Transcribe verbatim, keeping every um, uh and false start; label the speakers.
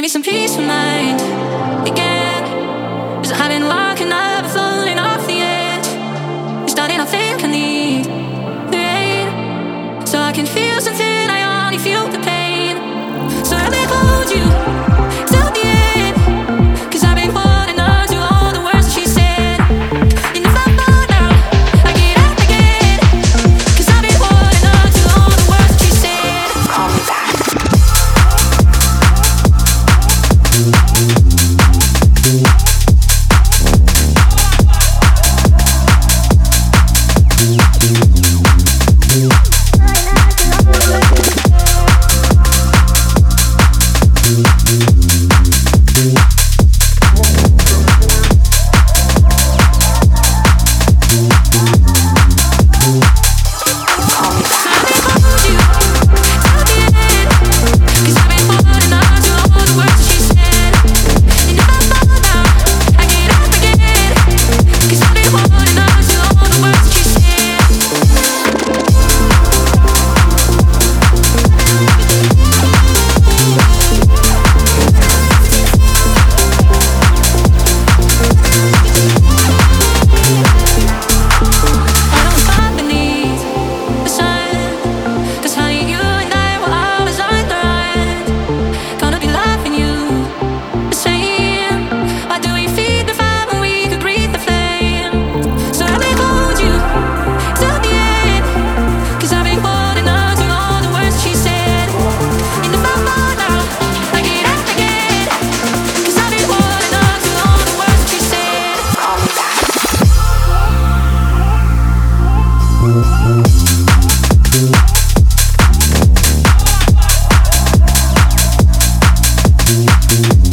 Speaker 1: me some peace of mind again. 'Cause I've been walking up and falling off the edge. It's starting, I think I need the rain, so I can feel something I only feel the pain. So let me hold you till the end, 'cause I've been holding on to all the words that she said. And if I fall down, I get up again, 'cause I've been holding on to all the words that she said. Call me back.
Speaker 2: We'll be right back.